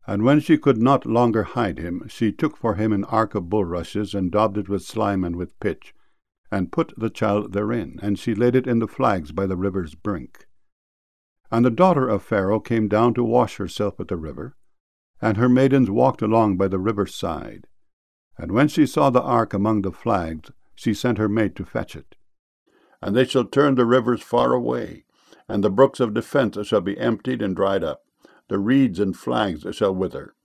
And when she could not longer hide him, she took for him an ark of bulrushes, and daubed it with slime and with pitch, and put the child therein, and she laid it in the flags by the river's brink. And the daughter of Pharaoh came down to wash herself at the river, and her maidens walked along by the river's side. And when she saw the ark among the flags, she sent her maid to fetch it. And they shall turn the rivers far away, and the brooks of defence shall be emptied and dried up. The reeds and flags shall wither,